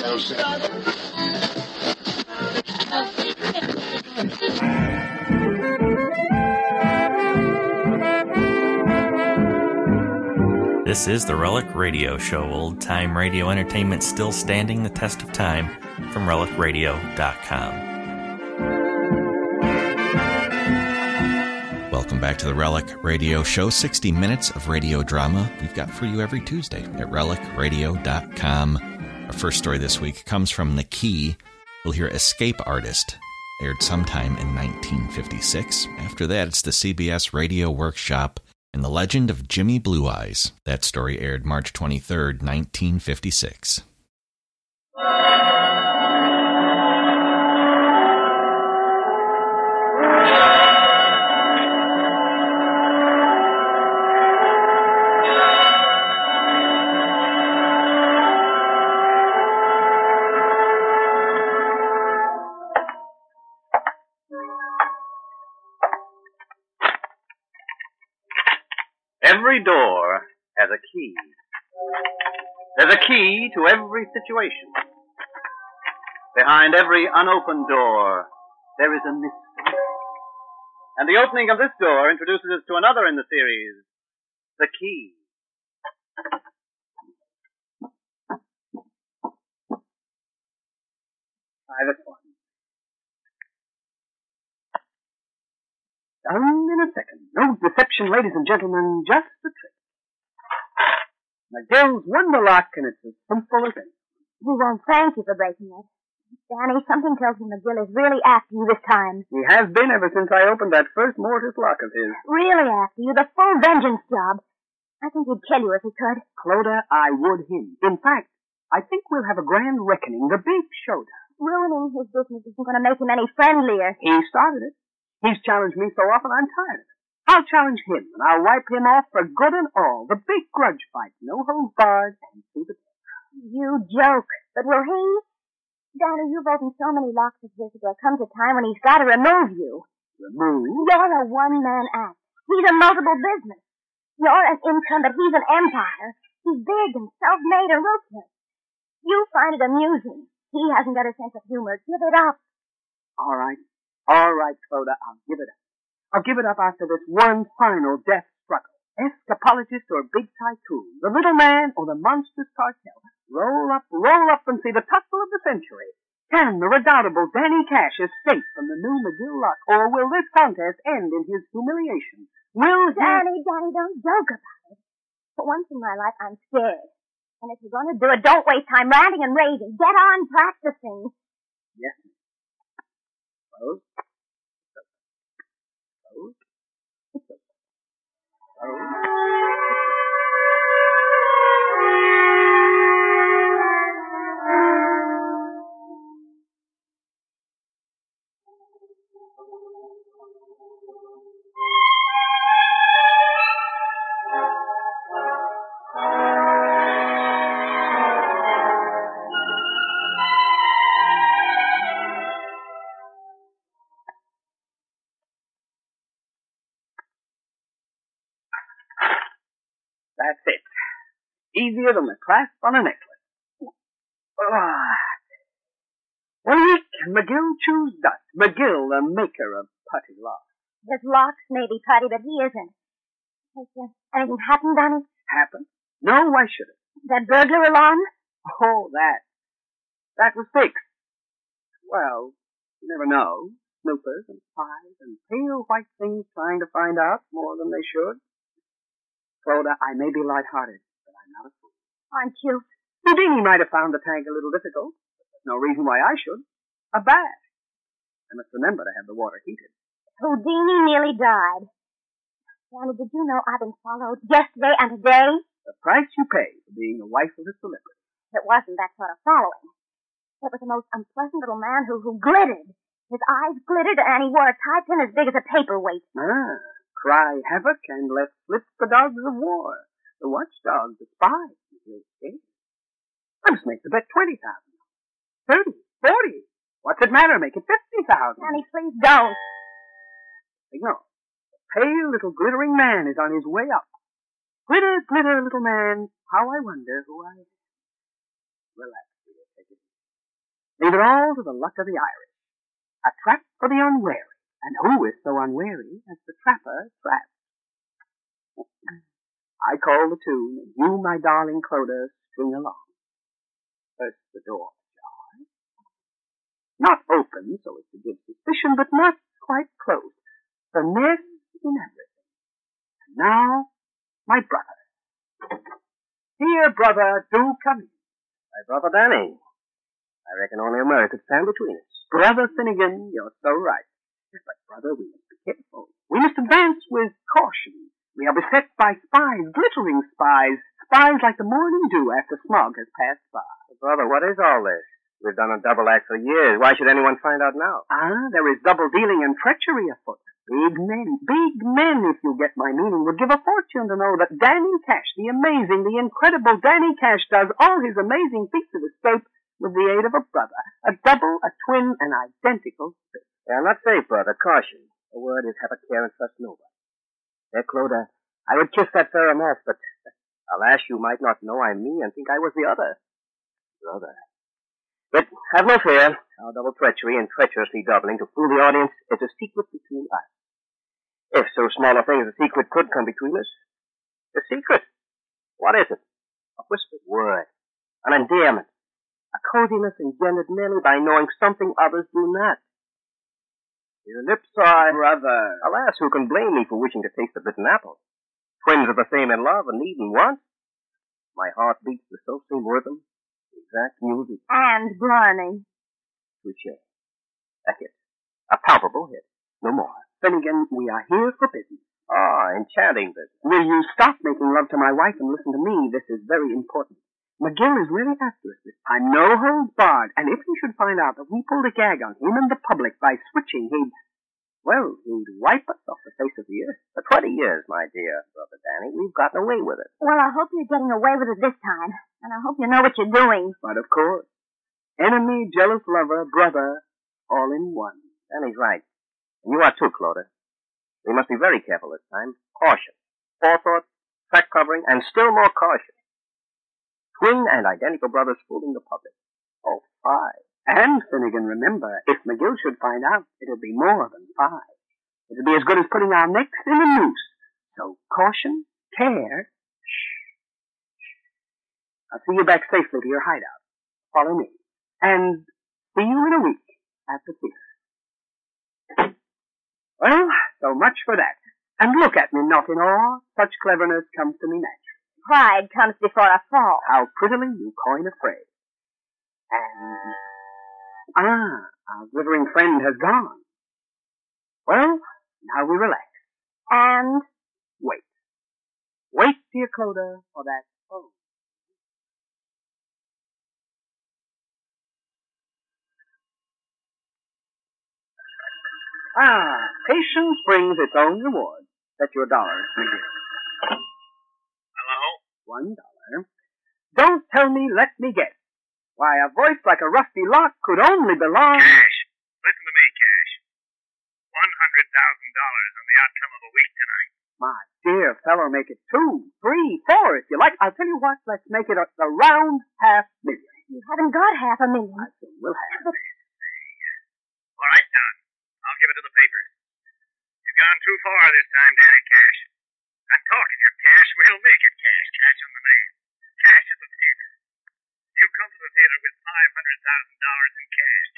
This is the Relic Radio Show, old-time radio entertainment still standing the test of time, from relicradio.com. Welcome back to the Relic Radio Show, 60 minutes of radio drama we've got for you every Tuesday at relicradio.com. Our first story this week comes from The Key. We'll hear Escape Artist, aired sometime in 1956. After that, it's the CBS Radio Workshop and The Legend of Jimmy Blue Eyes. That story aired March 23rd, 1956. Every door has a key. There's a key to every situation. Behind every unopened door, there is a mystery. And the opening of this door introduces us to another in the series, The Key. Try this one. Done in a second. No deception, ladies and gentlemen, just the trick. McGill's Wonderlock, and it's as simple as anything. We won't thank you for breaking it. Danny, something tells me McGill is really after you this time. He has been ever since I opened that first mortise lock of his. Really after you, the full vengeance job. I think he'd kill you if he could. Clodagh, I would him. In fact, I think we'll have a grand reckoning, the big showdown. Ruining his business isn't going to make him any friendlier. He started it. He's challenged me so often I'm tired of it. I'll challenge him, and I'll wipe him off for good and all. The big grudge fight. No holds barred, and through the death. You joke. But will he? Danny, you've opened so many locks of his that there comes a time when he's got to remove you. Remove? You're a one-man act. He's a multiple business. You're an income, but he's an empire. He's big and self-made and ruthless. You find it amusing. He hasn't got a sense of humor. Give it up. All right, Clodagh, I'll give it up. I'll give it up after this one final death struggle. Escapologist or big tycoon, the little man or the monstrous cartel. Roll up and see the tussle of the century. Can the redoubtable Danny Cash escape from the new McGill lock, or will this contest end in his humiliation? Will he... Danny, don't joke about it. For once in my life, I'm scared. And if you're going to do it, don't waste time ranting and raving. Get on practicing. Yes, ma'am. Close. That's it. Easier than the clasp on a necklace. When can McGill choose dust? McGill, the maker of putty locks. His locks may be putty, but he isn't. Has anything happened, Danny? Happened? No, why should it? That burglar alarm? Oh, that was fixed. Well, you never know. Snoopers and spies and pale white things trying to find out more than they should. Clodagh, I may be light-hearted, but I'm not a fool. Aren't you? Houdini might have found the tank a little difficult, but there's no reason why I should. A bath. I must remember to have the water heated. Houdini nearly died. Danny, did you know I've been followed yesterday and today? The price you pay for being the wife of a celebrity. It wasn't that sort of following. It was the most unpleasant little man who glittered. His eyes glittered, and he wore a tie pin as big as a paperweight. Ah. Cry havoc and let slip the dogs of war. The watchdogs, the spies, the escape. I must make the bet 20,000. 30, 40. What's it matter? Make it 50,000. Danny, please don't. Ignore. The pale little glittering man is on his way up. Glitter, glitter, little man. How I wonder who I am. Relax, dear. Take it easy. Leave it all to the luck of the Irish. A trap for the unwary. And who is so unwary as the trapper trapped? I call the tune, and you, my darling Clodagh, string along. First the door ajar. Not open so as to give suspicion, but not quite closed. The nest in everything. And now, my brother. Here, brother, do come in. My brother Danny. I reckon only a mirror could stand between us. Brother Finnegan, you're so right. But, brother, we must be careful. We must advance with caution. We are beset by spies, glittering spies, spies like the morning dew after smog has passed by. Brother, what is all this? We've done a double act for years. Why should anyone find out now? There is double dealing and treachery afoot. Big men, if you get my meaning, would give a fortune to know that Danny Cash, the amazing, the incredible Danny Cash, does all his amazing feats of escape with the aid of a brother, a double, a twin, an identical spit. Yeah, I'm not safe, brother. Caution. The word is have a care and trust nobody. There, Clodagh, I would kiss that fair off, but alas, you might not know I'm me and think I was the other. Brother. But have no fear. Our double treachery and treacherously doubling to fool the audience is a secret between us. If so small a thing as a secret could come between us. A secret? What is it? A whispered word. An endearment. A coziness engendered merely by knowing something others do not. Your lips are... Brother. Alas, who can blame me for wishing to taste the bitten apple? Twins are the same in love and need and want. My heart beats the self-same rhythm, the exact music. And Blarney. Touché. A hit. A palpable hit. No more. Finnegan, we are here for business. Ah, enchanting business. Will you stop making love to my wife and listen to me? This is very important. McGill is really after us this time. No holds barred. And if he should find out that we pulled a gag on him and the public by switching, he'd wipe us off the face of the earth. For 20 years, my dear brother Danny, we've gotten away with it. Well, I hope you're getting away with it this time. And I hope you know what you're doing. But of course. Enemy, jealous lover, brother, all in one. Danny's right. And you are too, Clodagh. We must be very careful this time. Caution. Forethought, track covering, and still more caution. Twin and identical brothers fooling the public. Oh, 5. And, Finnegan, remember, if McGill should find out, it'll be more than 5. It'll be as good as putting our necks in a noose. So, caution, care, I'll see you back safely to your hideout. Follow me. And see you in a week at the theater. Well, so much for that. And look at me, not in awe. Such cleverness comes to me naturally. Pride comes before a fall. How prettily you coin a phrase. And, our glittering friend has gone. Well, now we relax. And Wait. Wait, dear Clodagh, for that phone. Patience brings its own reward. Set your dollars, McGill. Hello? $1. Don't tell me, let me guess. Why, a voice like a rusty lock could only belong... Cash. Listen to me, Cash. $100,000 on the outcome of a week tonight. My dear fellow, make it 2, 3, 4 if you like. I'll tell you what, let's make it a round $500,000. you haven't got $500,000. I think we'll have it. All right, Don. I'll give it to the papers. You've gone too far this time, Danny Cash. I'm talking of cash. We'll make it cash. Cash on the name. Cash at the theater. You come to the theater with $500,000 in cash.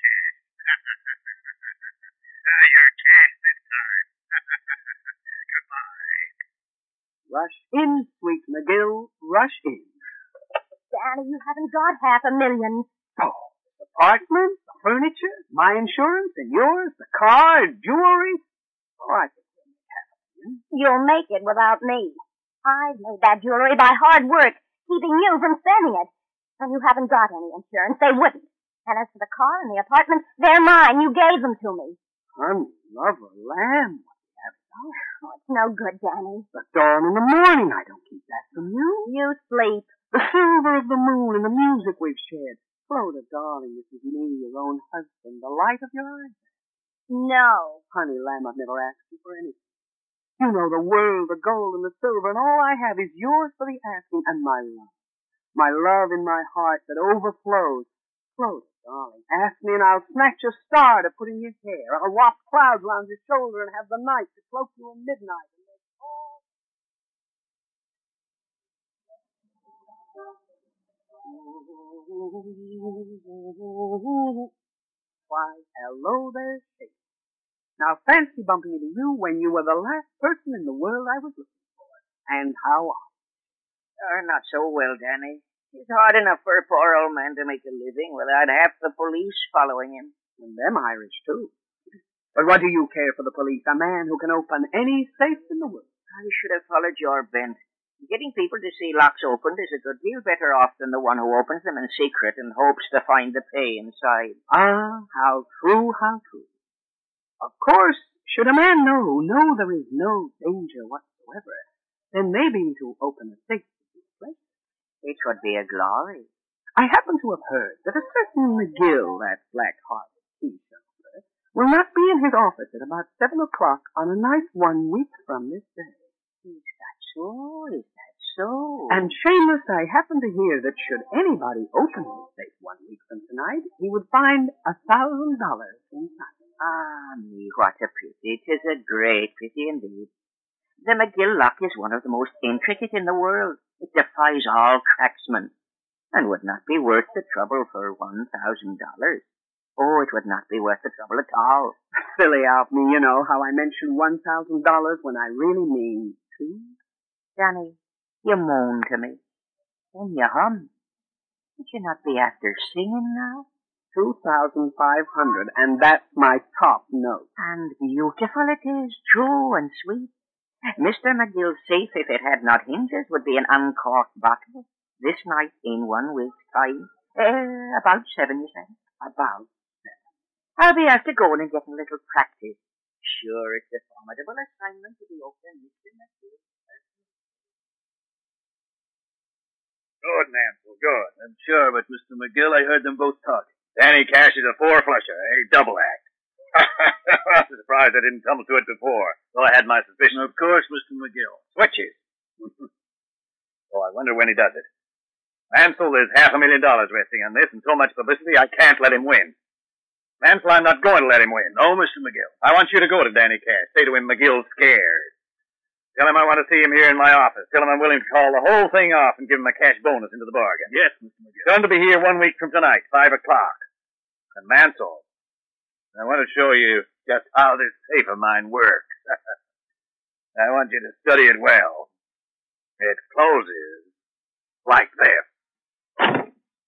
You're cash this time. Goodbye. Rush in, sweet McGill. Rush in. Danny, you haven't got $500,000. Oh, the apartment, the furniture, my insurance, and yours, the car, jewelry. Oh, I think we'll make $500,000. You'll make it without me. I've made that jewelry by hard work, keeping you from spending it. And you haven't got any insurance. They wouldn't. And as for the car and the apartment, they're mine. You gave them to me. Honey, lover, lamb, what do you have now? Oh, it's no good, Danny. The dawn in the morning, I don't keep that from you. You sleep. The silver of the moon and the music we've shared. Clodagh, darling, this is me, your own husband, the light of your eyes. No. Honey, lamb, I've never asked you for anything. You know the world, the gold and the silver, and all I have is yours for the asking, and my love. My love in my heart that overflows. Clodagh, Darling, ask me and I'll snatch a star to put in your hair. I'll waft clouds round your shoulder and have the night to cloak you in midnight. And make all... Why, hello there, Shakespeare. Now fancy bumping into you when you were the last person in the world I was looking for. And how are you? Not so well, Danny. It's hard enough for a poor old man to make a living without half the police following him. And them Irish, too. But what do you care for the police? A man who can open any safe in the world. I should have followed your bent. Getting people to see locks opened is a good deal better off than the one who opens them in secret and hopes to find the pay inside. Ah, how true, how true. Of course, should a man know there is no danger whatsoever, then maybe to open a safe would be a pleasure. It would be a glory. I happen to have heard that a certain McGill, that black-hearted tea-shower, will not be in his office at about 7 o'clock on a night 1 week from this day. Is that so? Is that so? And shameless, I happen to hear that should anybody open his safe 1 week from tonight, he would find $1,000 inside. Ah, me, what a pity. 'Tis a great pity indeed. The McGill lock is one of the most intricate in the world. It defies all cracksmen, and would not be worth the trouble for $1,000. Oh, it would not be worth the trouble at all. Silly of me, you know, how I mention $1,000 when I really mean $2. Danny, you moan to me. Then you hum. Would you not be after singing now? 2,500, and that's my top note. And beautiful it is, true and sweet. Mr. McGill's safe, if it had not hinges, would be an uncorked bottle. This night, in 1 week's time. About 7, you say? About 7. I'll be after going and getting a little practice. Sure, it's a formidable assignment to be open, Mr. McGill. Good, Mansell, good. I'm sure, but Mr. McGill, I heard them both talking. Danny Cash is a four-flusher, a double act. I'm surprised I didn't come to it before, though I had my suspicions. Of course, Mr. McGill. Switches. Oh, I wonder when he does it. Mansell, there's $500,000 resting on this, and so much publicity, I can't let him win. Mansell, I'm not going to let him win. No, Mr. McGill. I want you to go to Danny Cash. Say to him, McGill's scared. Tell him I want to see him here in my office. Tell him I'm willing to call the whole thing off and give him a cash bonus into the bargain. Yes, Mr. McGill. Tell him to be here 1 week from tonight, 5 o'clock. And Mansell, I want to show you just how this safe of mine works. I want you to study it well. It closes like this.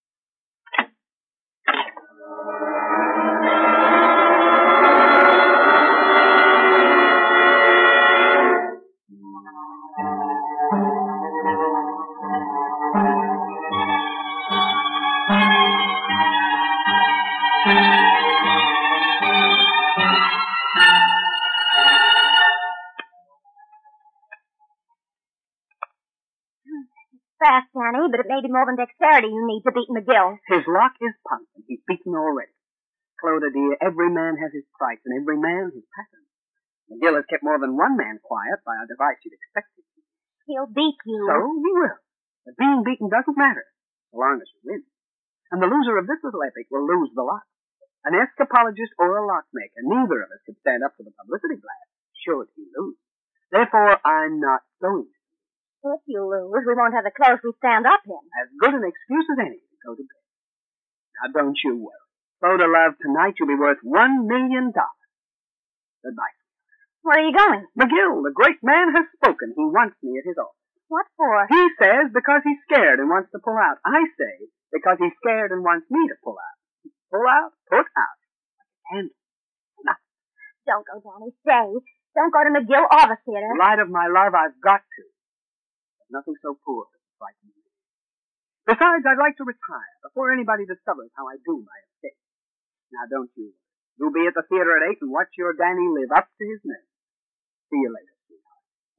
Fast, Danny, but it may be more than dexterity you need to beat McGill. His lock is punk, and he's beaten already. Clodagh, dear, every man has his price, and every man his pattern. McGill has kept more than one man quiet by a device you'd expect him to. He'll beat you. So he will. But being beaten doesn't matter, so long as you win. And the loser of this little epic will lose the lot. An escapologist or a lockmaker, neither of us could stand up to the publicity blast, should he lose. Therefore, I'm not going to. If you lose, we won't have the clothes we stand up in. As good an excuse as any to go to bed. Now, don't you worry. Clodagh, love, tonight you'll be worth $1 million. Goodbye. Where are you going? McGill, the great man, has spoken. He wants me at his office. What for? He says because he's scared and wants to pull out. I say because he's scared and wants me to pull out. Pull out, put out. And nothing. Don't go, Danny. Stay. Don't go to McGill or the theater. Light of my love, I've got to. Nothing so poor as frightening me. Besides, I'd like to retire before anybody discovers how I do my escape. Now, don't you? You'll be at the theater at 8 and watch your Danny live up to his name. See you later, sweetheart.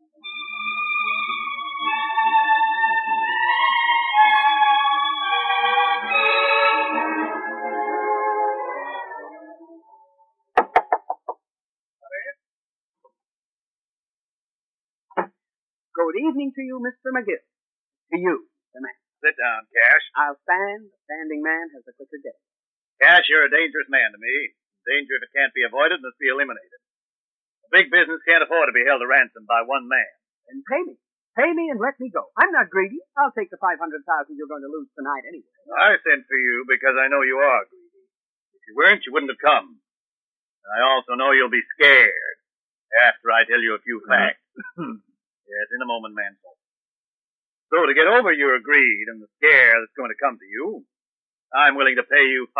Good evening to you, Mr. McGill. To you, the man. Sit down, Cash. I'll stand. The standing man has a quicker day. Cash, you're a dangerous man to me. Danger, if it can't be avoided, must be eliminated. A big business can't afford to be held to ransom by one man. Then pay me. Pay me and let me go. I'm not greedy. I'll take the $500,000 you're going to lose tonight anyway. I sent for you because I know you are greedy. If you weren't, you wouldn't have come. I also know you'll be scared after I tell you a few facts. Yes, in a moment, Mansell. So to get over your greed and the scare that's going to come to you, I'm willing to pay you $5,000.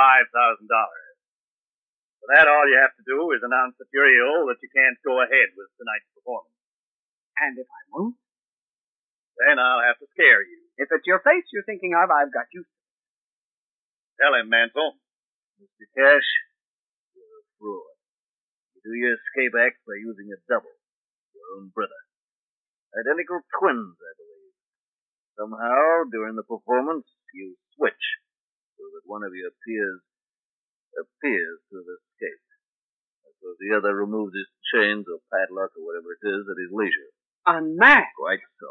For that, all you have to do is announce to Furiel that you can't go ahead with tonight's performance. And if I won't? Then I'll have to scare you. If it's your face you're thinking of, I've got you. Tell him, Mansell. Mr. Cash, you're a fraud. You do your escape act by using a double, your own brother. Identical twins, I believe. Somehow, during the performance, you switch, so that one of you appears to have escaped. So the other removes his chains or padlock or whatever it is at his leisure. Unmasked? Quite so.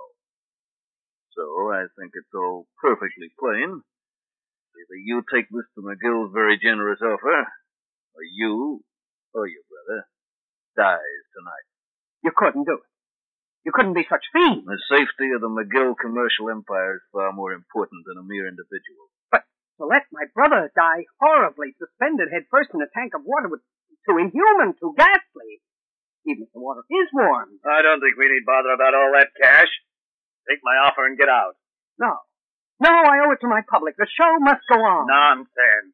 So I think it's all perfectly plain. Either you take Mr. McGill's very generous offer, or you, or your brother, dies tonight. You couldn't do it. You couldn't be such fiends. The safety of the McGill commercial empire is far more important than a mere individual. But to let my brother die horribly, suspended head first in a tank of water would be too inhuman, too ghastly. Even if the water is warm. I don't think we need bother about all that, Cash. Take my offer and get out. No. No, I owe it to my public. The show must go on. Nonsense.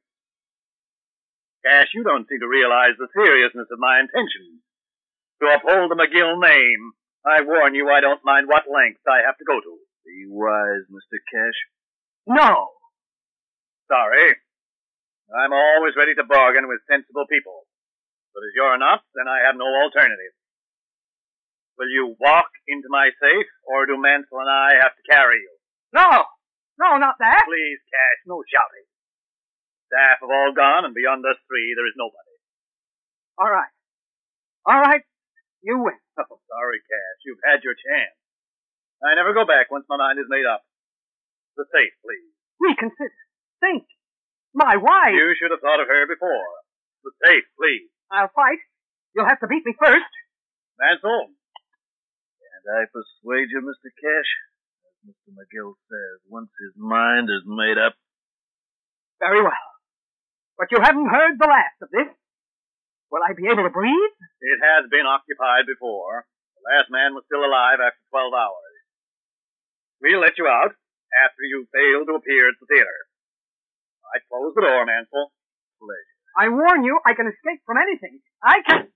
Cash, you don't seem to realize the seriousness of my intentions. To uphold the McGill name, I warn you I don't mind what lengths I have to go to. Be wise, Mr. Cash. No. Sorry. I'm always ready to bargain with sensible people. But as you're not, then I have no alternative. Will you walk into my safe, or do Mansell and I have to carry you? No. No, not that. Please, Cash, no shouting. Staff have all gone, and beyond us three, there is nobody. All right. All right. You win. Oh, sorry, Cash. You've had your chance. I never go back once my mind is made up. The safe, please. Reconsider. Think. My wife. You should have thought of her before. The safe, please. I'll fight. You'll have to beat me first. Mansell. And I persuade you, Mr. Cash. As Mr. McGill says, once his mind is made up. Very well. But you haven't heard the last of this. Will I be able to breathe? It has been occupied before. The last man was still alive after 12 hours. We'll let you out after you fail to appear at the theater. I close the door, Mansell. Pleasure. I warn you, I can escape from anything. I can...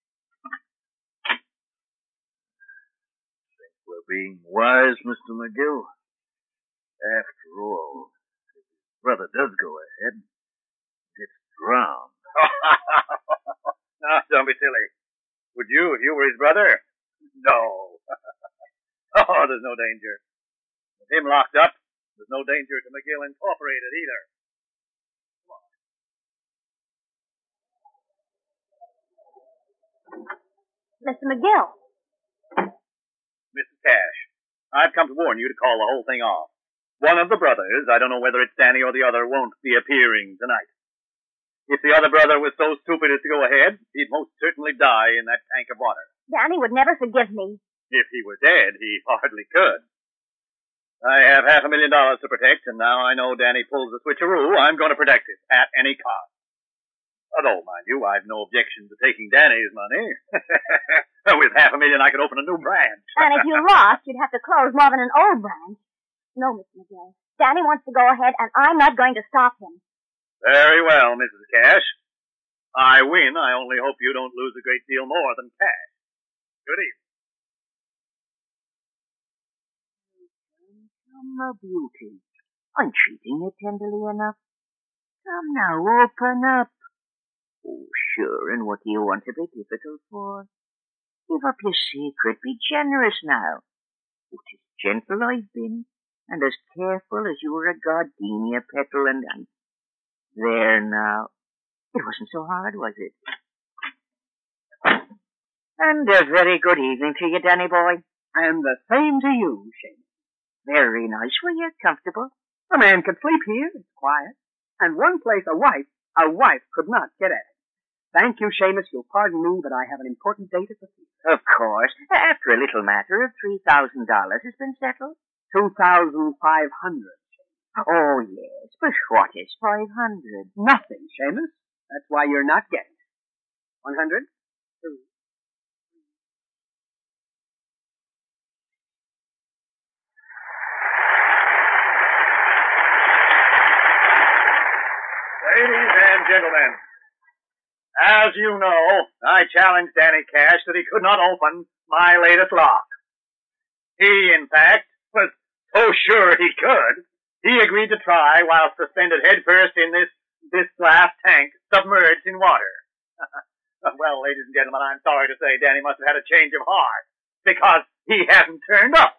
Think we're being wise, Mr. McGill? After all, if his brother does go ahead, he gets drowned. No, don't be silly. Would you if you were his brother? No. Oh, there's no danger. With him locked up, there's no danger to McGill Incorporated either. Mr. McGill. Mrs. Cash, I've come to warn you to call the whole thing off. One of the brothers, I don't know whether it's Danny or the other, won't be appearing tonight. If the other brother was so stupid as to go ahead, he'd most certainly die in that tank of water. Danny would never forgive me. If he were dead, he hardly could. I have $500,000 to protect, and now I know Danny pulls the switcheroo, I'm going to protect it at any cost. Although, mind you, I've no objection to taking Danny's money. With $500,000, I could open a new branch. And if you lost, you'd have to close more than an old branch. No, Mr. McGill. Danny wants to go ahead, and I'm not going to stop him. Very well, Mrs. Cash. I win. I only hope you don't lose a great deal more than cash. Good evening. Come, my beauty. I'm treating you tenderly enough. Come now, open up. Oh, sure, and what do you want to be difficult for? Give up your secret. Be generous now. Oh, 'tis gentle I've been, and as careful as you were a gardenia petal, and there now. It wasn't so hard, was it? And a very good evening to you, Danny boy. And the same to you, Shane. Very nice. Were you comfortable? A man can sleep here. It's quiet. And one place a wife A wife could not get at it. Thank you, Seamus. You'll pardon me, but I have an important date at the theater. Of course. After a little matter of $3,000 has been settled. 2,500. Oh, yes. But what is 500? Nothing, Seamus. That's why you're not getting it. 100? 2. Ladies and gentlemen, as you know, I challenged Danny Cash that he could not open my latest lock. He, in fact, was so sure he could, he agreed to try while suspended headfirst in this glass tank submerged in water. Well, ladies and gentlemen, I'm sorry to say Danny must have had a change of heart because he hasn't turned up.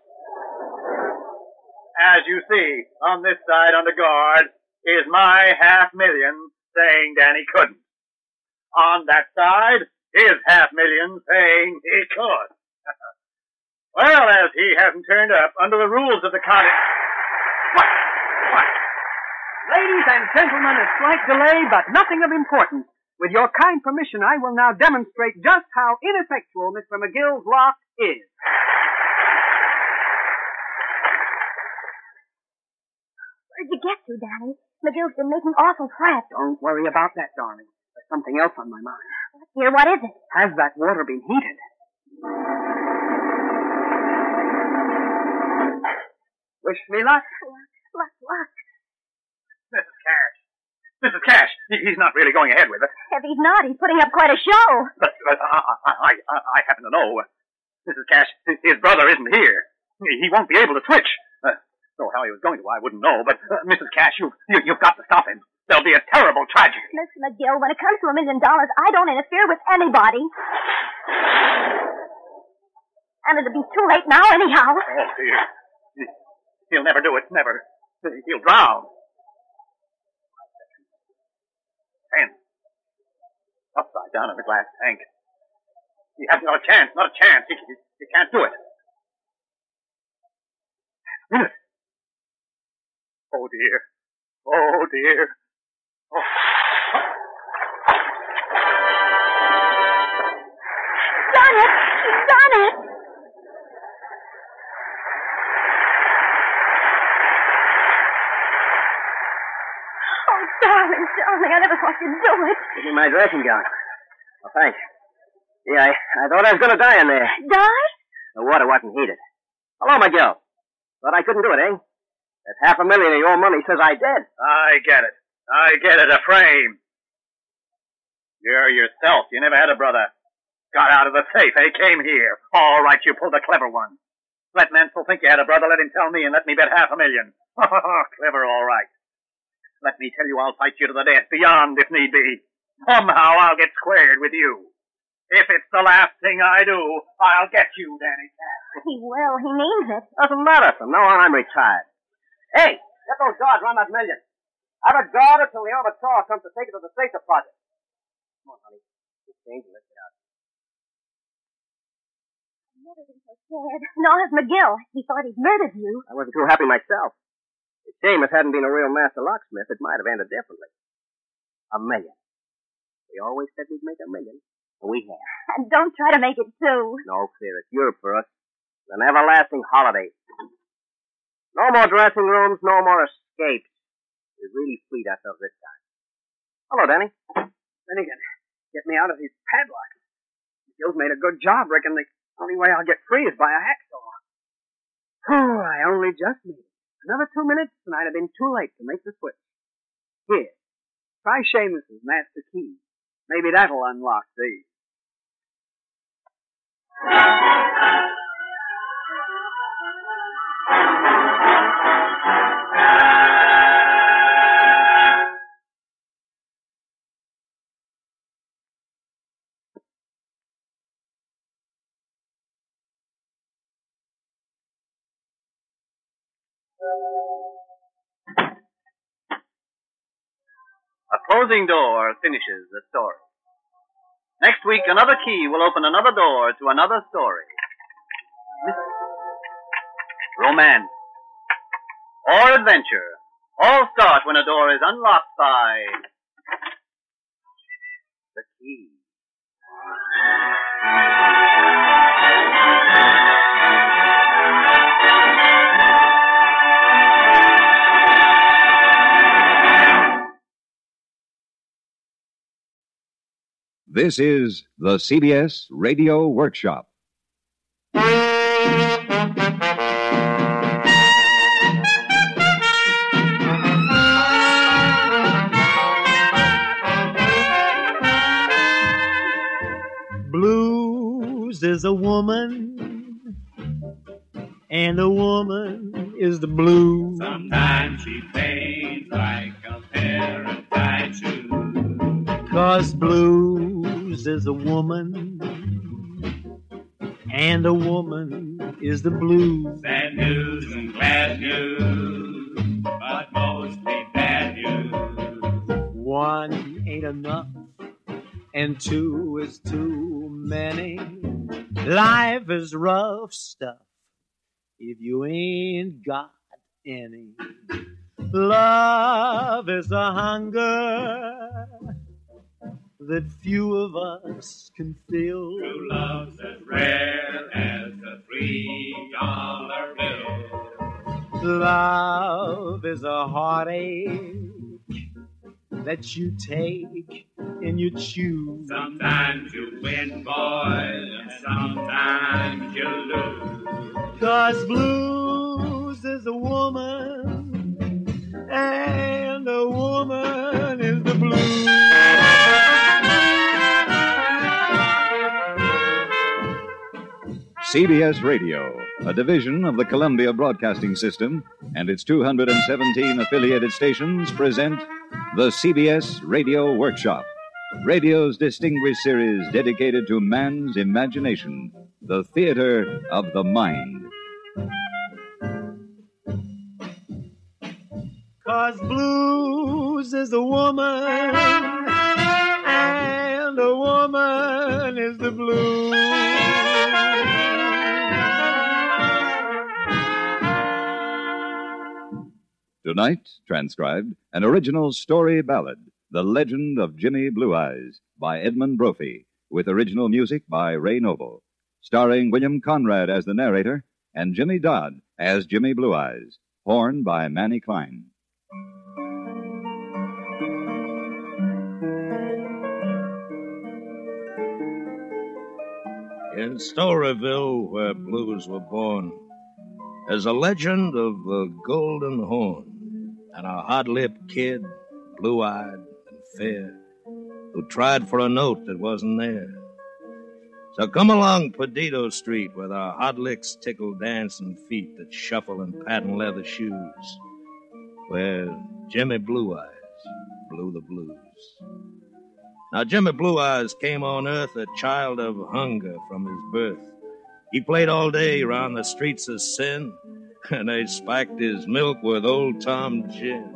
As you see, on this side under guard is my $500,000 saying Danny couldn't. On that side, his $500,000 saying he could. Well, as he hasn't turned up under the rules of the contest... What? Ladies and gentlemen, a slight delay, but nothing of importance. With your kind permission, I will now demonstrate just how ineffectual Mr. McGill's lock is. Where'd you get to, Danny? McGill's been making awful threats. Don't worry about that, darling. There's something else on my mind. Dear, what is it? Has that water been heated? Wish me luck. Luck. Mrs. Cash, he's not really going ahead with it. If he's not, he's putting up quite a show. But I happen to know. Mrs. Cash, his brother isn't here. He won't be able to switch. So how he was going to, I wouldn't know. But, Mrs. Cash, you've got to stop him. There'll be a terrible tragedy. Mr. McGill, when it comes to $1 million, I don't interfere with anybody. And it'll be too late now anyhow. Oh, dear. He'll never do it. Never. He'll drown. 10. Upside down in the glass tank. He hasn't got a chance. Not a chance. He can't do it. Minute. Oh, dear. Oh, dear. Oh. Done it! He's done it! Oh, darling, I never thought you'd do it. Give me my dressing gown. Oh, thanks. Yeah, I thought I was going to die in there. Die? The water wasn't heated. Hello, McGill. Thought I couldn't do it, eh? That $500,000 of your money says I did. I get it. A frame. You're yourself. You never had a brother. Got out of the safe, eh? Came here. All right, you pulled a clever one. Let Mansell think you had a brother. Let him tell me and let me bet $500,000. Clever, all right. Let me tell you, I'll fight you to the death, beyond if need be. Somehow I'll get squared with you. If it's the last thing I do, I'll get you, Danny Cash. He will. He means it. Doesn't matter. From now on, I'm retired. Hey, get those guards run that $1 million. Have it guarded till the albatross comes to take it to the safe deposit. Come on, honey. This change and let's get out. I've never been so scared. Nor has McGill. He thought he'd murdered you. I wasn't too happy myself. If Seamus hadn't been a real master locksmith, it might have ended differently. $1 million. We always said we'd make $1 million. And we have. And don't try to make it two. No fear. It's Europe for us. It's an everlasting holiday. No more dressing rooms, no more escapes. We really freed ourselves this time. Hello, Danny. Then he can get me out of these padlocks. Gill's made a good job. Reckon the only way I'll get free is by a hacksaw. Oh, I only just made it. Another 2 minutes, and I'd have been too late to make the switch. Here, try Seamus's master key. Maybe that'll unlock these. A closing door finishes the story. Next week, another key will open another door to another story. Romance or adventure all start when a door is unlocked by Key. This is the CBS Radio Workshop. Blues is a woman, and a woman is the blues. Sometimes she fades like a pair of tight shoes. 'Cause blues is a woman, and a woman is the blues. Sad news and glad news, but mostly bad news. One ain't enough, and two is too many. Life is rough stuff if you ain't got any. Love is a hunger that few of us can fill. True love's as rare as a $3 bill. Love is a heartache that you take and you choose. Sometimes you win, boys, and sometimes you lose. 'Cause blues is a woman, and a woman is the blues. CBS Radio, a division of the Columbia Broadcasting System, and its 217 affiliated stations present the CBS Radio Workshop, radio's distinguished series dedicated to man's imagination, the theater of the mind. 'Cause blues is a woman, and a woman is the blues. Tonight, transcribed, an original story ballad, The Legend of Jimmy Blue Eyes, by Edmund Brophy, with original music by Ray Noble, starring William Conrad as the narrator and Jimmy Dodd as Jimmy Blue Eyes, horned by Manny Klein. In Storyville, where blues were born, there's a legend of the Golden Horn and a hot-lipped kid, blue-eyed and fair, who tried for a note that wasn't there. So come along Perdido Street, where the hot licks tickle dancing feet that shuffle in patent leather shoes, where Jimmy Blue Eyes blew the blues. Now, Jimmy Blue Eyes came on earth a child of hunger from his birth. He played all day round the streets of sin, and they spiked his milk with Old Tom gin.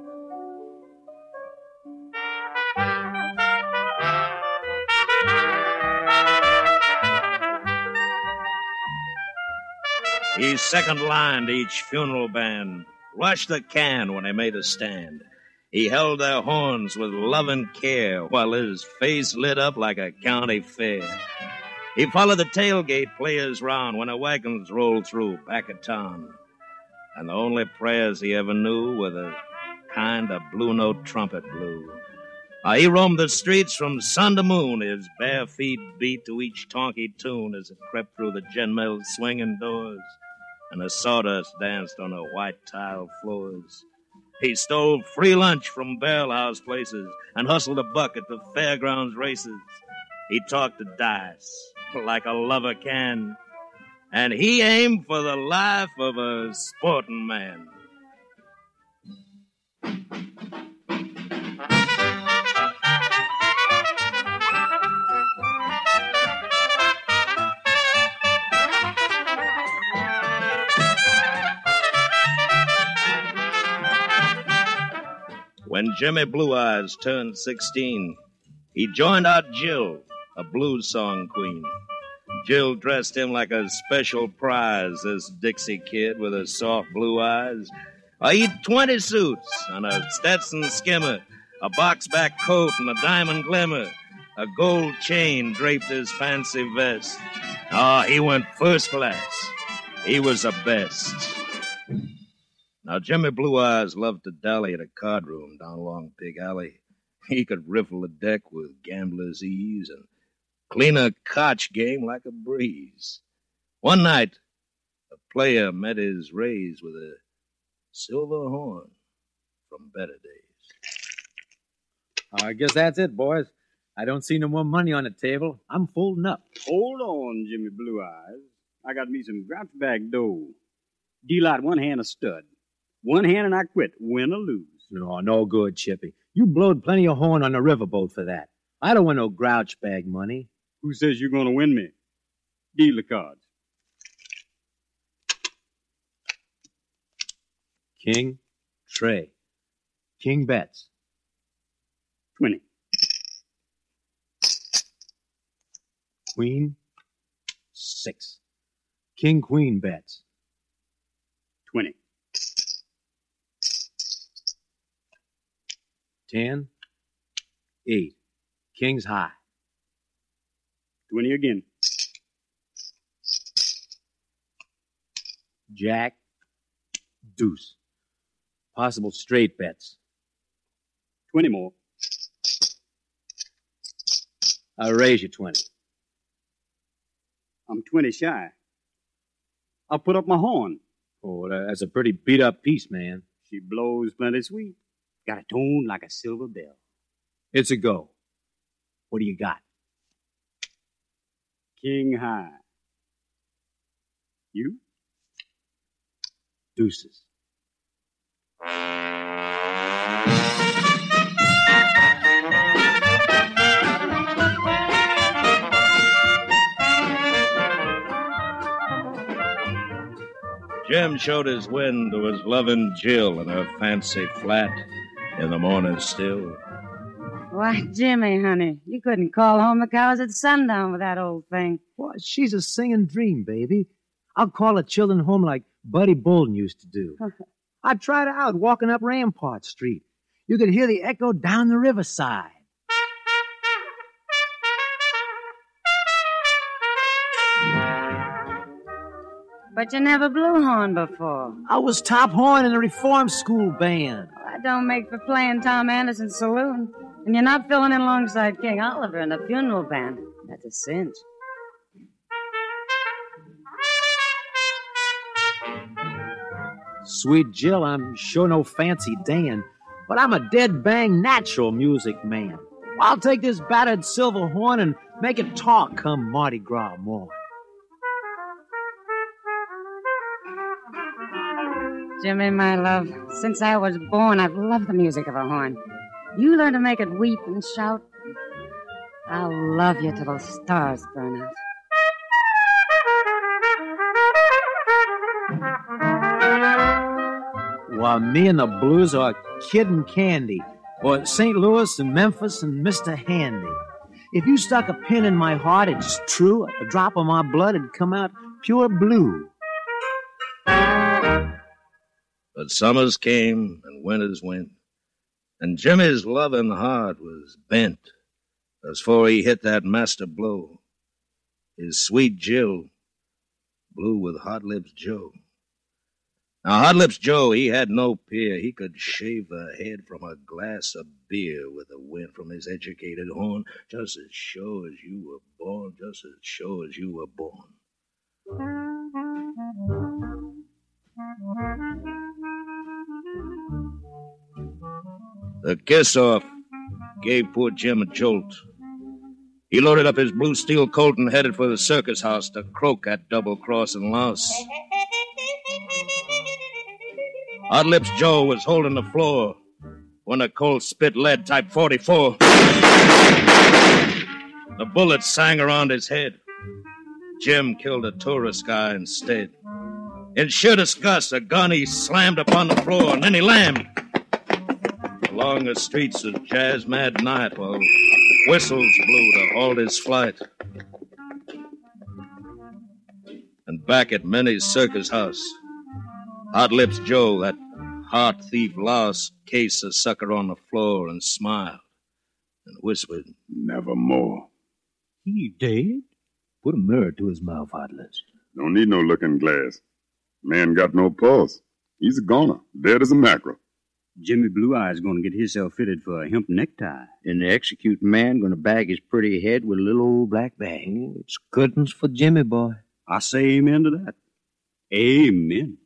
He second-lined each funeral band, rushed the can when they made a stand. He held their horns with loving care while his face lit up like a county fair. He followed the tailgate players round when the wagons rolled through back of town. And the only prayers he ever knew were the kind of blue note trumpet blew. He roamed the streets from sun to moon, his bare feet beat to each tonky tune as it crept through the gin mill swinging doors, and the sawdust danced on the white tile floors. He stole free lunch from barrel house places and hustled a buck at the fairgrounds races. He talked to dice like a lover can, and he aimed for the life of a sporting man. When Jimmy Blue Eyes turned 16, he joined out Jill, a blues song queen. Jill dressed him like a special prize, this Dixie kid with his soft blue eyes. He'd 20 suits and a Stetson skimmer, a box-back coat and a diamond glimmer. A gold chain draped his fancy vest. Oh, he went first class. He was the best. Now, Jimmy Blue Eyes loved to dally at a card room down along Pig Alley. He could riffle the deck with gambler's ease and clean a Koch game like a breeze. One night, a player met his raise with a silver horn from better days. I guess that's it, boys. I don't see no more money on the table. I'm folding up. Hold on, Jimmy Blue Eyes. I got me some grouch bag dough. Deal out one hand a stud. One hand and I quit, win or lose. No good, Chippy. You blowed plenty of horn on the riverboat for that. I don't want no grouch bag money. Who says you're going to win me? Deal the cards. King, Trey. King bets. 20. Queen, 6. King, Queen bets. 20. 10, 8. King's high. 20 again. Jack, deuce. Possible straight bets. 20 more. I'll raise you 20. I'm 20 shy. I'll put up my horn. Oh, that's a pretty beat-up piece, man. She blows plenty sweet. Got a tone like a silver bell. It's a go. What do you got? King high. You? Deuces. Jim showed his win to his loving Jill in her fancy flat in the morning still. Why, Jimmy, honey, you couldn't call home the cows at sundown with that old thing. Why, she's a singing dream, baby. I'll call the children home like Buddy Bolden used to do. I tried her out walking up Rampart Street. You could hear the echo down the riverside. But you never blew horn before. I was top horn in a reform school band. Well, that don't make for playing Tom Anderson's saloon. And you're not filling in alongside King Oliver in the funeral band. That's a cinch. Sweet Jill, I'm sure no fancy Dan, but I'm a dead bang natural music man. I'll take this battered silver horn and make it talk come Mardi Gras morning. Jimmy, my love, since I was born, I've loved the music of a horn. You learn to make it weep and shout. I'll love you till the stars burn out. While me and the blues are Kid and Candy, or St. Louis and Memphis and Mr. Handy. If you stuck a pin in my heart, it's true. A drop of my blood would come out pure blue. But summers came and winters went, and Jimmy's loving heart was bent as before he hit that master blow. His sweet Jill blew with Hot Lips Joe. Now, Hot Lips Joe, he had no peer. He could shave a head from a glass of beer with a wind from his educated horn, just as sure as you were born, just as sure as you were born. The kiss-off gave poor Jim a jolt. He loaded up his blue steel Colt and headed for the circus house to croak at double-crossing louse. Hot Lips Joe was holding the floor when the Colt spit lead type 44. The bullet sang around his head. Jim killed a tourist guy instead. In sheer disgust, a gun he slammed upon the floor, and then he lammed. Along the streets of jazz-mad night while whistles blew to halt his flight. And back at Minnie's circus house, Hot Lips Joe, that heart thief, lost, cased a sucker on the floor and smiled. and whispered, "Nevermore." He dead? Put a mirror to his mouth, Atlas. Don't need no looking glass. Man got no pulse. He's a goner, dead as a mackerel. Jimmy Blue Eyes going to get himself fitted for a hemp necktie. And the executing man going to bag his pretty head with a little old black bag. It's curtains for Jimmy, boy. I say amen to that. Amen.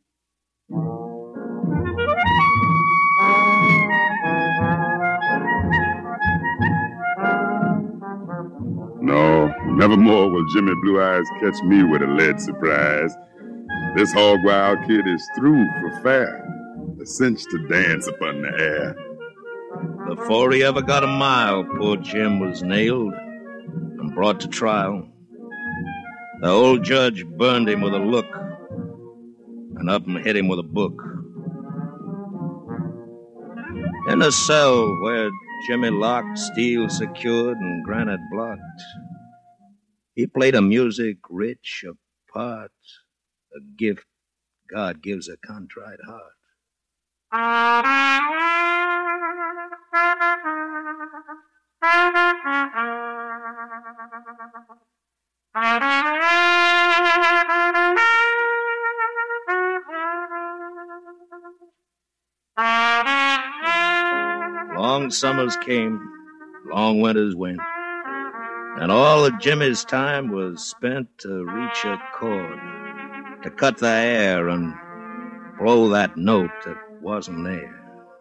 No, nevermore will Jimmy Blue Eyes catch me with a lead surprise. This hog wild kid is through for fair. A cinch to dance upon the air. Before he ever got a mile, poor Jim was nailed and brought to trial. The old judge burned him with a look and up and hit him with a book. In a cell where Jimmy locked, steel secured, and granite blocked, he played a music rich, apart, a gift God gives a contrite heart. Long summers came, long winters went, and all of Jimmy's time was spent to reach a chord, to cut the air and blow that note that wasn't there.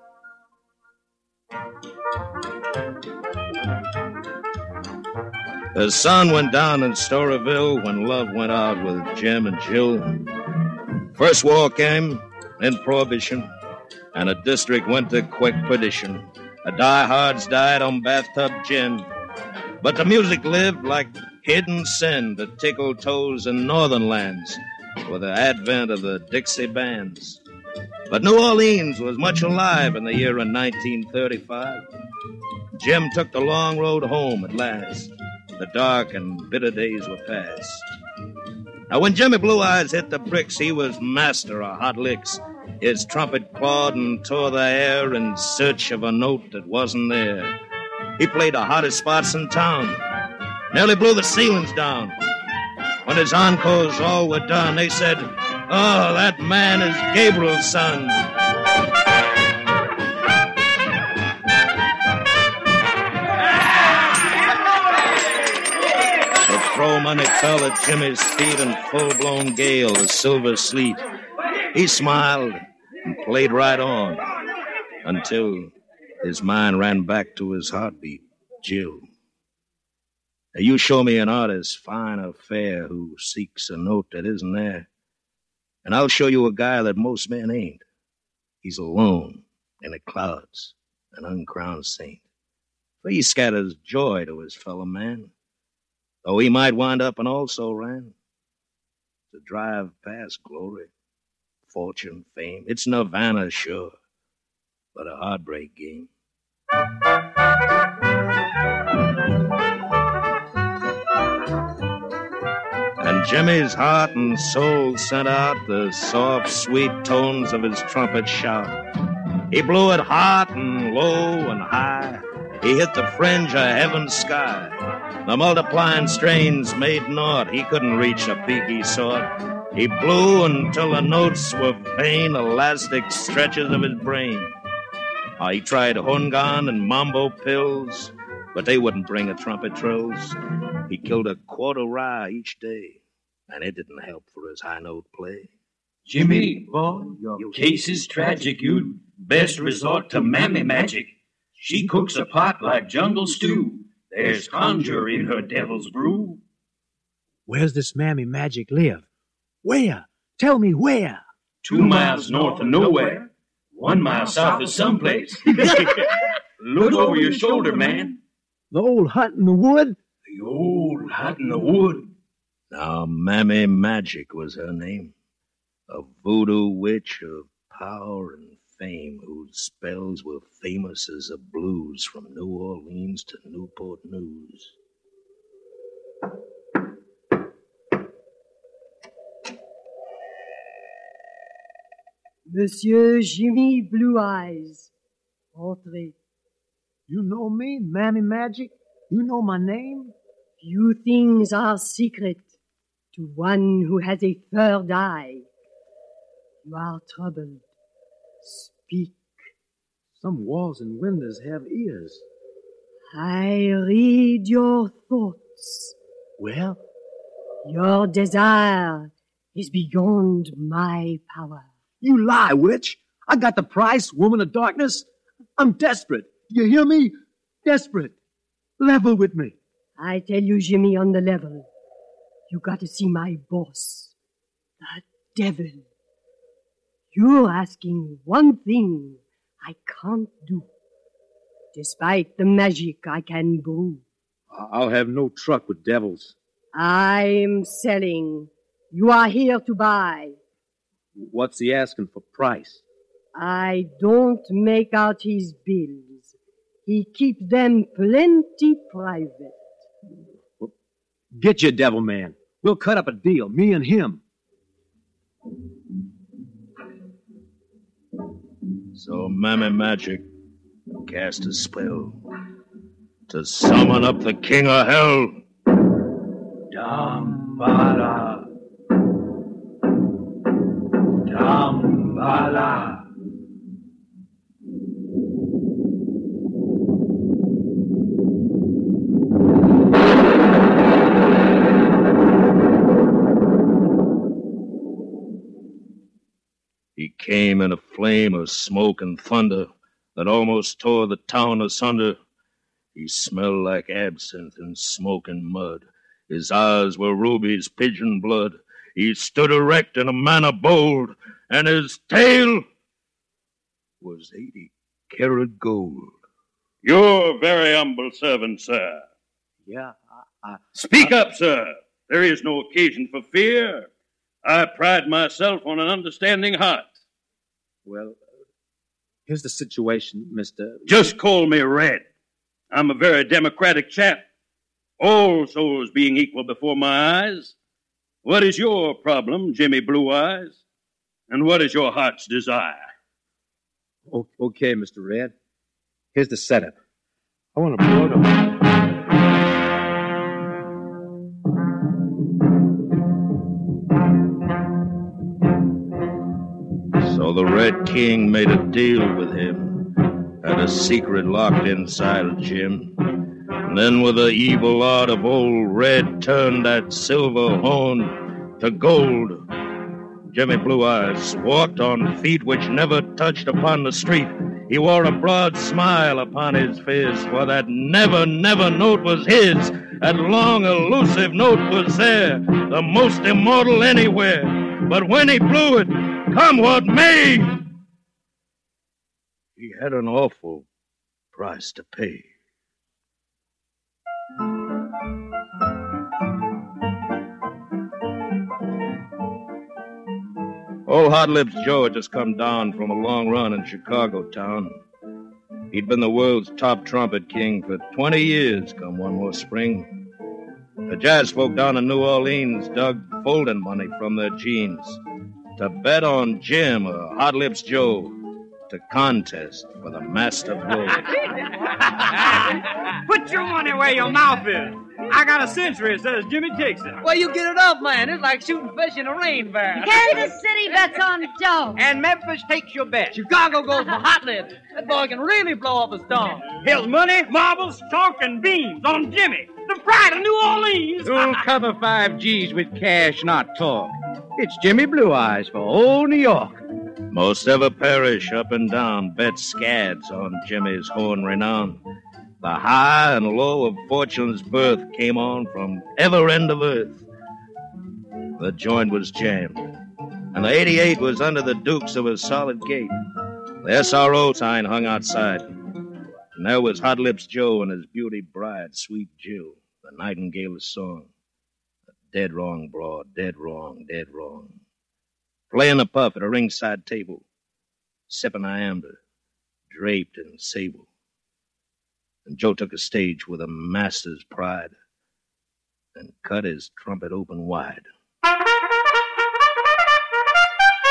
The sun went down in Storyville when love went out with Jim and Jill. First war came, then Prohibition, and the district went to quick perdition. The diehards died on bathtub gin, but the music lived like hidden sin that tickled toes in northern lands with the advent of the Dixie bands. But New Orleans was much alive in the year of 1935. Jim took the long road home at last. The dark and bitter days were past. Now when Jimmy Blue Eyes hit the bricks, he was master of hot licks. His trumpet clawed and tore the air in search of a note that wasn't there. He played the hottest spots in town, nearly blew the ceilings down. When his encores all were done, they said, "Oh, that man is Gabriel's son." The throw money fell at Jimmy's feet in full-blown gale, a silver sleet. He smiled and played right on until his mind ran back to his heartbeat, Jill. Now you show me an artist, fine or fair, who seeks a note that isn't there, and I'll show you a guy that most men ain't. He's alone in the clouds, an uncrowned saint. For he scatters joy to his fellow man, though he might wind up and also ran to drive past glory, fortune, fame. It's Nirvana, sure, but a heartbreak game. And Jimmy's heart and soul sent out the soft, sweet tones of his trumpet shout. He blew it hot and low and high. He hit the fringe of heaven's sky. The multiplying strains made naught. He couldn't reach a peak he sought. He blew until the notes were vain, elastic stretches of his brain. He tried hongan and mambo pills, but they wouldn't bring a trumpet trills. He killed a quarter rye each day, and it didn't help for his high note play. Jimmy, boy, your case is tragic. You'd best resort to Mammy Magic. She cooks a pot like jungle stew. There's conjure in her devil's brew. Where's this Mammy Magic live? Where? Tell me where. 2 miles north of nowhere. 1 mile south of someplace. Look over your shoulder, man. The old hut in the wood? The old hut in the wood. Now, Mammy Magic was her name. A voodoo witch of power and fame, whose spells were famous as the blues from New Orleans to Newport News. Monsieur Jimmy Blue Eyes, entrez. You know me, Mammy Magic? You know my name? Few things are secret to one who has a third eye. You are troubled. Speak. Some walls and windows have ears. I read your thoughts. Well? Your desire is beyond my power. You lie, witch. I got the price, woman of darkness. I'm desperate. You hear me? Desperate. Level with me. I tell you, Jimmy, on the level. You got to see my boss, the devil. You're asking one thing I can't do, despite the magic I can brew. I'll have no truck with devils. I'm selling. You are here to buy. What's he asking for price? I don't make out his bills. He keeps them plenty private. Well, get your devil man. We'll cut up a deal, me and him. So Mammy Magic cast a spell to summon up the king of hell. Dambala. Dambala. He came in a flame of smoke and thunder that almost tore the town asunder. He smelled like absinthe and smoke and mud. His eyes were rubies, pigeon blood. He stood erect in a manner bold, and his tail was 80-karat gold. Your very humble servant, sir. Yeah, Speak up, sir. There is no occasion for fear. I pride myself on an understanding heart. Well, here's the situation, Mr. Just call me Red. I'm a very democratic chap. All souls being equal before my eyes. What is your problem, Jimmy Blue Eyes? And what is your heart's desire? Okay, Mr. Red. Here's the setup. I want to blow the... So the Red King made a deal with him, had a secret locked inside of Jim. And then with the evil art of old, Red turned that silver horn to gold. Jimmy Blue Eyes walked on feet which never touched upon the street. He wore a broad smile upon his face, for that never, never note was his. That long, elusive note was there, the most immortal anywhere. But when he blew it, come what may, he had an awful price to pay. Old Hot Lips Joe had just come down from a long run in Chicago town. He'd been the world's top trumpet king for 20 years come one more spring. The jazz folk down in New Orleans dug folding money from their jeans to bet on Jim or Hot Lips Joe to contest for the master blow. Put your money where your mouth is. I got a century that says Jimmy takes it. Well, you get it up, man. It's like shooting fish in a rain barrel. Kansas City bets on Joe. And Memphis takes your bet. Chicago goes for Hot Lips. That boy can really blow up a storm. Here's money, marbles, chalk, and beans on Jimmy, the pride of New Orleans. Who'll cover 5 G's with cash, not talk? It's Jimmy Blue Eyes for old New York. Most ever perish up and down, bet scads on Jimmy's horn renown. The high and low of fortune's birth came on from ever end of earth. The joint was jammed, and the 88 was under the dukes of a solid gate. The SRO sign hung outside, and there was Hot Lips Joe and his beauty bride, Sweet Jill, the nightingale's song. Dead wrong, broad, dead wrong, dead wrong. Playing the puff at a ringside table, sipping amber, draped in sable. And Joe took a stage with a master's pride and cut his trumpet open wide.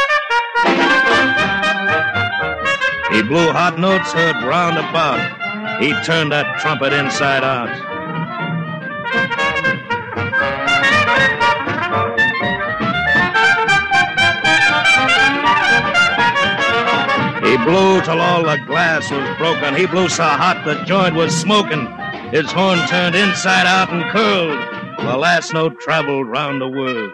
He blew hot notes heard round about, He turned that trumpet inside out. He blew till all the glass was broken. He blew so hot the joint was smoking. His horn turned inside out and curled. The last note traveled round the world.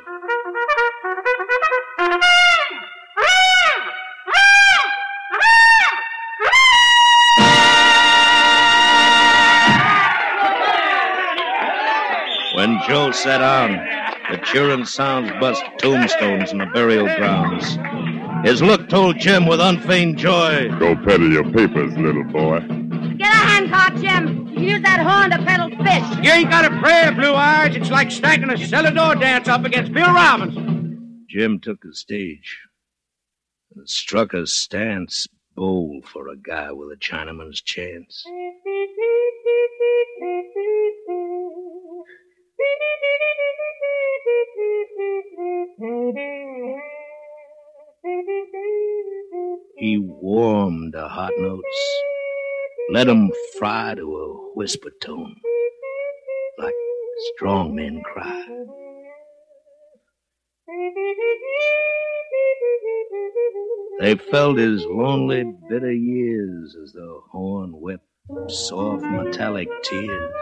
When Joe sat down, the cheering sounds bust tombstones in the burial grounds. His look told Jim with unfeigned joy, "Go peddle your papers, little boy." Get a handcart, Jim. You use that horn to peddle fish. You ain't got a prayer, Blue Eyes. It's like stacking a cellar door dance up against Bill Robinson. Jim took the stage and struck a stance bold for a guy with a Chinaman's chance. He warmed the hot notes, let 'em fry to a whisper tone, like strong men cry. They felt his lonely, bitter years as the horn wept soft, metallic tears.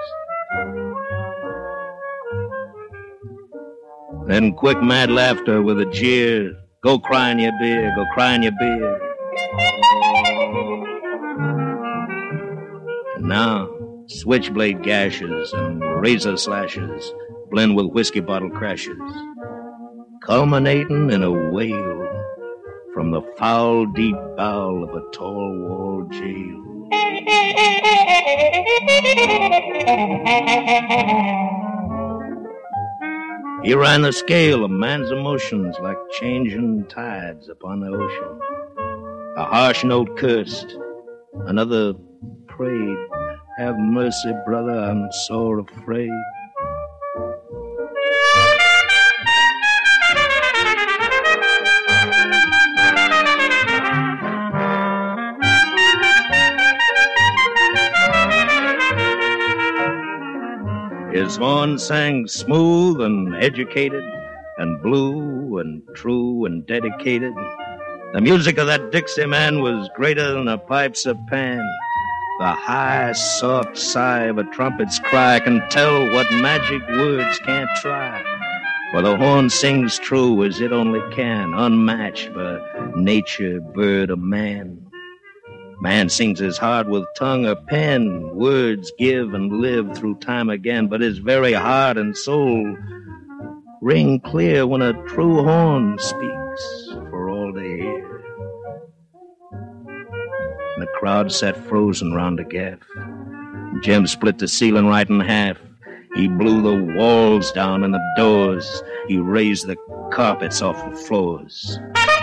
Then quick, mad laughter with a jeer. Go cry in your beer, go cry in your beer. And now, switchblade gashes and razor slashes blend with whiskey bottle crashes, culminating in a wail from the foul, deep bowel of a tall-walled jail. He ran the scale of man's emotions like changing tides upon the ocean. A harsh note cursed, another prayed, "Have mercy, brother, I'm sore afraid." His horn sang smooth and educated, and blue and true and dedicated. The music of that Dixie man was greater than the pipes of Pan. The high, soft sigh of a trumpet's cry can tell what magic words can't try. For the horn sings true as it only can, unmatched by nature, bird, or man. Man sings his heart with tongue or pen. Words give and live through time again, but his very heart and soul ring clear when a true horn speaks for all to hear. And the crowd sat frozen round the gaff. Jim split the ceiling right in half. He blew the walls down and the doors. He raised the carpets off the floors.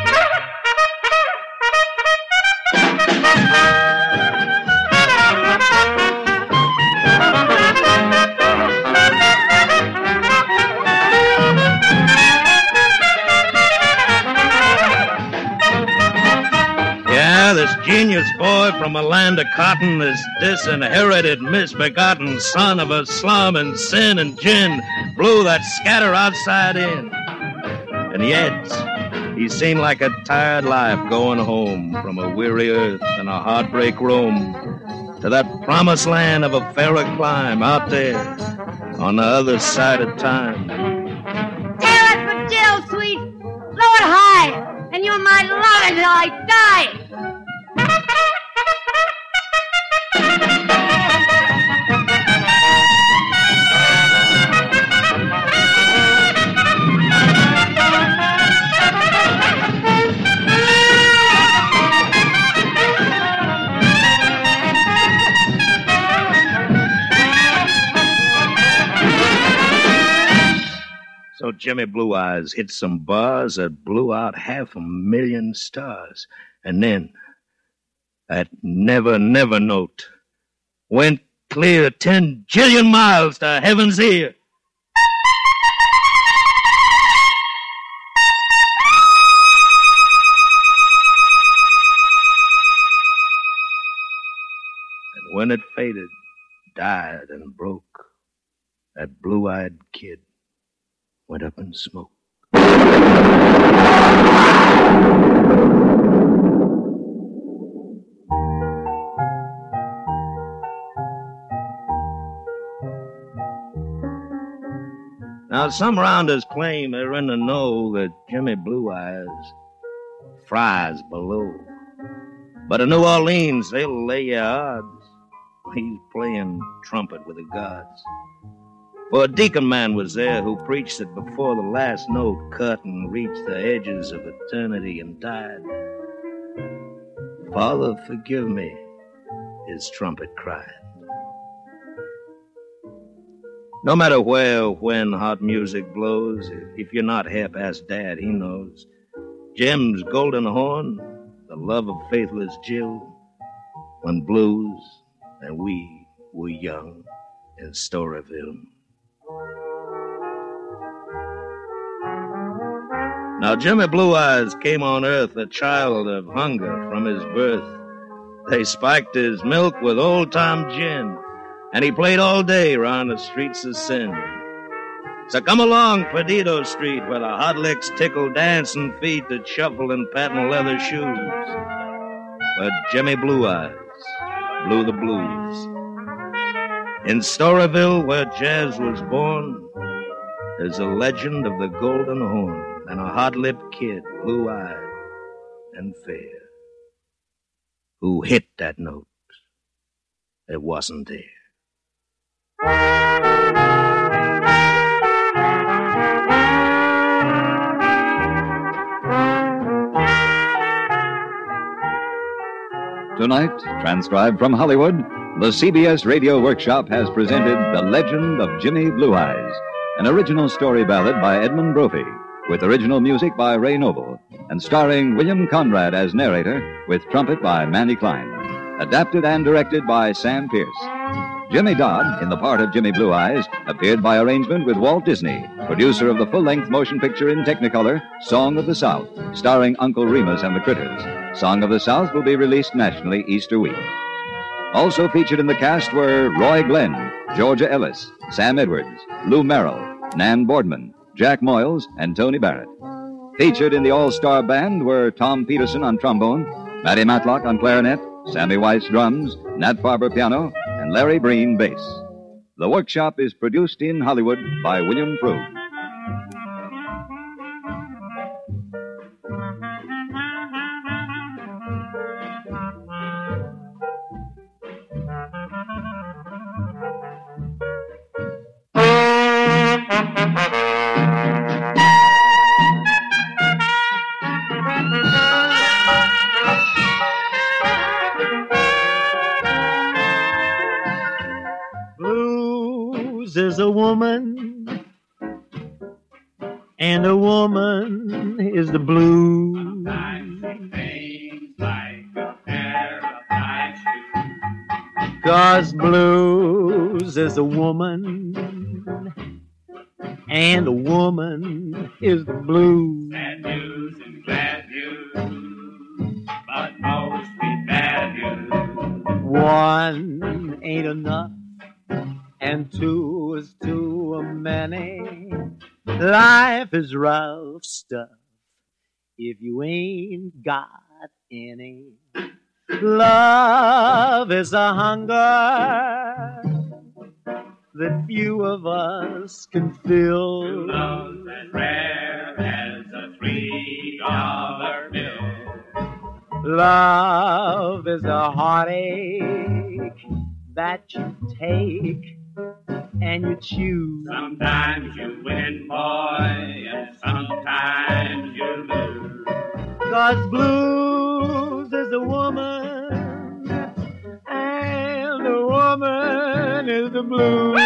This genius boy from a land of cotton, this disinherited, misbegotten son of a slum and sin and gin, blew that scatter outside in. And yet, he seemed like a tired life going home from a weary earth and a heartbreak roam to that promised land of a fairer clime out there on the other side of time. Tear it for Jill, sweet. Blow it high, and you're my love until I die. So Jimmy Blue Eyes hit some bars that blew out 500,000 stars. And then, that never, never note went clear 10 jillion miles to heaven's ear. And when when it faded, died and broke, that blue-eyed kid went up in smoke. Now, some rounders claim they're in the know that Jimmy Blue Eyes fries below. But in New Orleans, they'll lay you odds he's playing trumpet with the gods. For a deacon man was there who preached that before the last note cut and reached the edges of eternity and died, "Father, forgive me," his trumpet cried. No matter where or when hot music blows, if you're not half past Dad, he knows. Jim's golden horn, the love of faithless Jill, when blues and we were young in Storyville. Now Jimmy Blue Eyes came on earth a child of hunger from his birth. They spiked his milk with old-time gin, and he played all day round the streets of sin. So come along Perdido Street, where the hot licks tickle dancing feet that shuffle in patent leather shoes. But Jimmy Blue Eyes blew the blues. In Storyville, where jazz was born, there's a legend of the golden horn and a hot-lipped kid, blue-eyed and fair, who hit that note that wasn't there. Tonight, transcribed from Hollywood, the CBS Radio Workshop has presented The Legend of Jimmy Blue Eyes, an original story ballad by Edmund Brophy, with original music by Ray Noble, and starring William Conrad as narrator, with trumpet by Manny Klein. Adapted and directed by Sam Pierce. Jimmy Dodd, in the part of Jimmy Blue Eyes, appeared by arrangement with Walt Disney, producer of the full-length motion picture in Technicolor, Song of the South, starring Uncle Remus and the Critters. Song of the South will be released nationally Easter week. Also featured in the cast were Roy Glenn, Georgia Ellis, Sam Edwards, Lou Merrill, Nan Boardman, Jack Moyles, and Tony Barrett. Featured in the all-star band were Tom Peterson on trombone, Matty Matlock on clarinet, Sammy Weiss drums, Nat Farber piano, and Larry Breen bass. The Workshop is produced in Hollywood by William Froug. Is a woman, and a woman is the blues. Sometimes she sings like a pair of high shoes. 'Cause blues is a woman, and a woman is the blues. Sad news and glad news, but mostly bad news. One ain't enough, and two is too many. Life is rough stuff if you ain't got any. Love is a hunger that few of us can fill. Love's as rare as a $3 bill. Love is a heartache that you take and you choose. Sometimes you win, boy, and sometimes you lose. 'Cause blues is a woman, and a woman is the blues.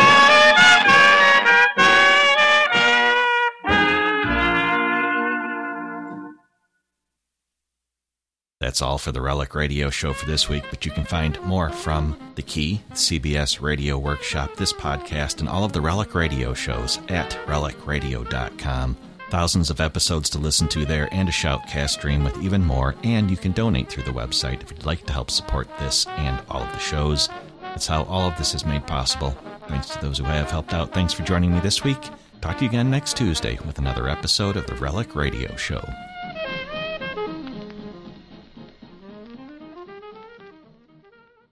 That's all for the Relic Radio Show for this week, but you can find more from The Key, CBS Radio Workshop, this podcast, and all of the Relic Radio shows at relicradio.com. Thousands of episodes to listen to there and a Shoutcast stream with even more, and you can donate through the website if you'd like to help support this and all of the shows. That's how all of this is made possible. Thanks to those who have helped out. Thanks for joining me this week. Talk to you again next Tuesday with another episode of the Relic Radio Show.